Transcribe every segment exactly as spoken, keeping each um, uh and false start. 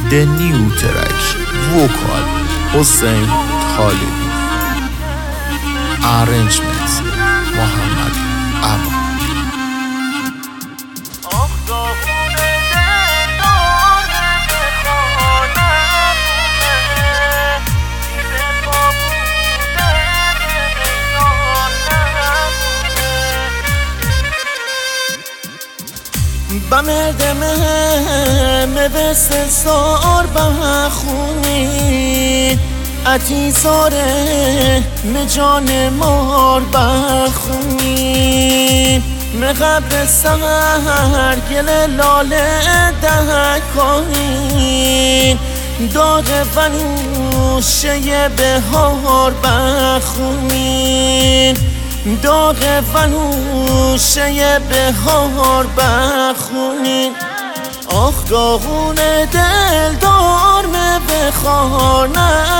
The New Track Vocal حسین طالبی Arrangement محمد عبا بمردمه مبست سار بخونی اتی ساره مجان مار بخونی مقبر سهر گل لاله دهکانی داغ فنوشه بهار بخونی داغ فنوشه بهار بخونین آخ داغون دل دارمه بخار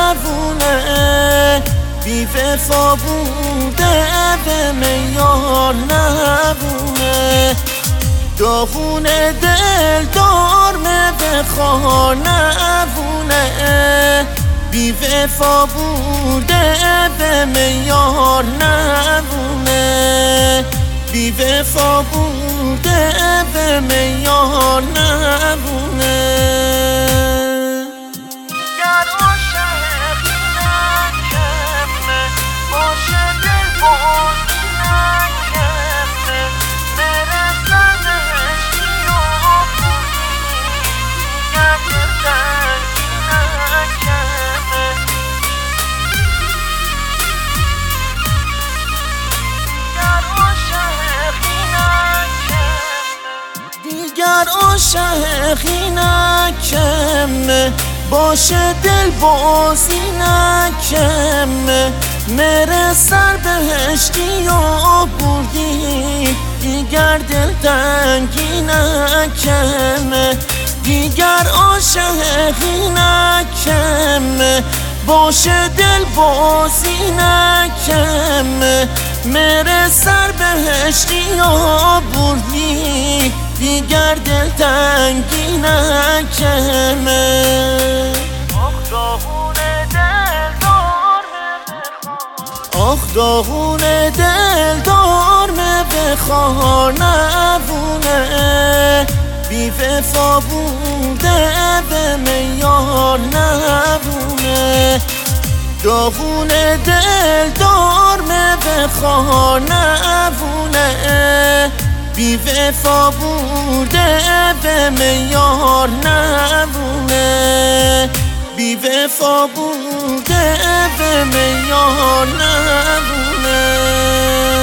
نبونه بی وفا بوده به میار نبونه داغون دل دارمه بخار نبونه بی وفا بوده به میار نبونه بی وفا بوده به میار نبونه گر عاشق نکمه باشه دل باز نکمه برسنش یا بودی گر دلتنگی نکمه دیگر عاشقی نکمه باشه دل بازی نکمه مره سر بهشتی یا بردی دیگر دل تنگی نکمه دیگر عاشقی نکمه باشه دل بازی نکمه مره سر بهشتی یا بردی دیگر دل تنگی نکمه آخ داغون دل دارمه آخ داغون دل دارمه بخار نبونه بی وفا بوده به میار نبونه داغون دل دارمه بخار نبونه بی وفا بوده به میار نبونه بی وفا بوده به میار نبونه